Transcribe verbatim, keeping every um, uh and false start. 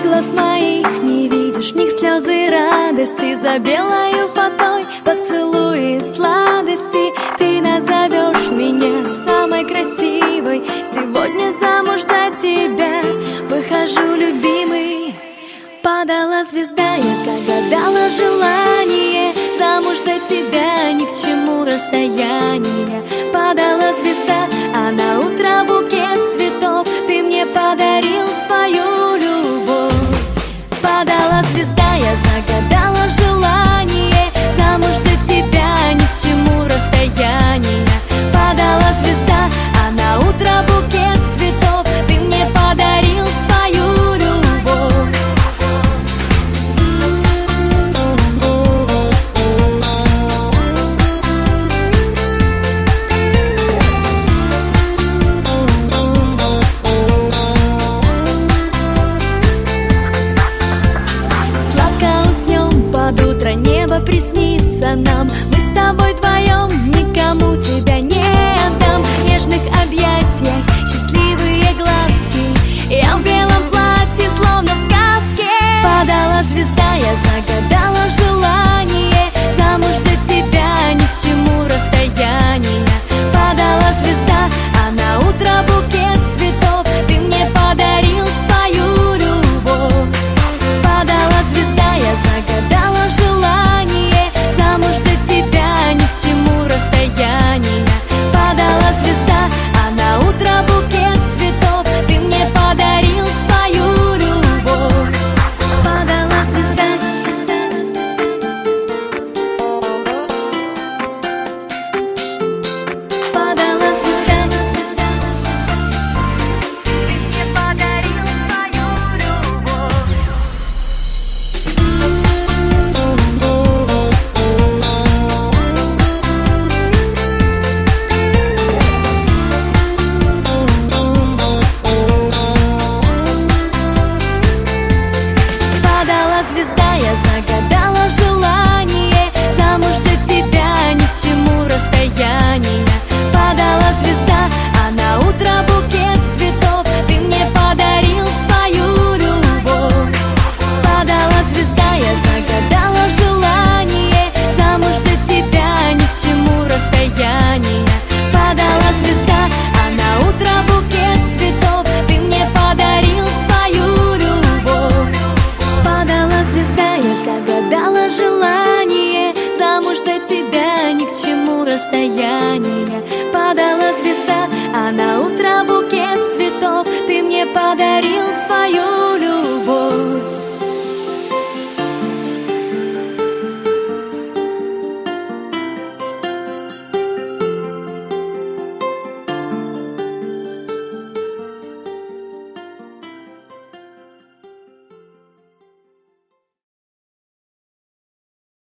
глаз моих не видишь, в них слезы радости. За белою фатой поцелуи сладости. Ты назовешь меня самой красивой. Сегодня замуж за тебя выхожу, любимый. Падала звезда, я загадала желание. Замуж за тебя, ни к чему расстояние. Падала звезда, а на утро букет цветов ты мне подарил свою любовь. Падала звезда, я загадала желание. Замуж за тебя, ни к чему расстояние. Падала звезда, а на утро букет цветов ты мне подарил свою любовь. Под утро небо приснится нам. Мы с тобой вдвоем, никому тебя не отдам. В нежных объятиях счастливые глазки. Я в белом платье, словно в сказке. Падала звезда, я загадала желание. Замуж за тебя, ни к чему расстояние. Падала звезда, а на утро букет цветов ты мне подарил свою любовь. Падала звезда, я загадала желание. Замуж за тебя, ни к чему расстояние. Падала звезда, а на утро букет цветов ты мне подарил свою любовь. Падала звезда. Падала звезда. Ты мне подарил свою любовь. Падала звезда, я загадала желание. Замуж за тебя, ни к чему расстояние. Падала звезда, а на утро букет цветов ты мне подарил свою любовь. Падала звезда, я загадала желание. Замуж за тебя, ни к чему расстояние. Падала звезда, а на утро букет цветов ты мне подарил свою любовь. Падала звезда, я загадала желание. Замуж за тебя, ни к чему расстояние.